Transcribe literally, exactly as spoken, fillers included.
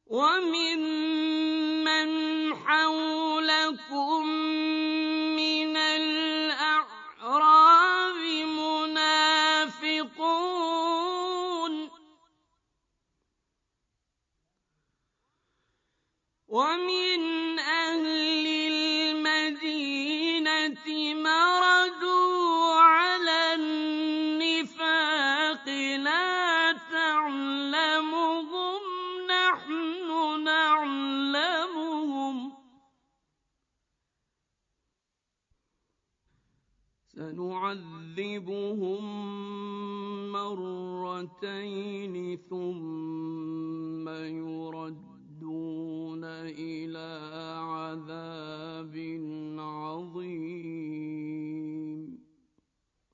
وَمِمَّنْ حَوْلَكُم مِّنَ الْأَعْرَابِ مُنَافِقُونَ ۖ وَمِنْ أَهْلِ الْمَدِينَةِ مَرَدُوا عَلَى النِّفَاقِ لَا تَعْلَمُهُمْ نَحْنُ نَعْلَمُهُمْ ۚ سَنُعَذِّبُهُم مَّرَّتَيْنِ ثُمَّ يُرَدُّونَ إِلَىٰ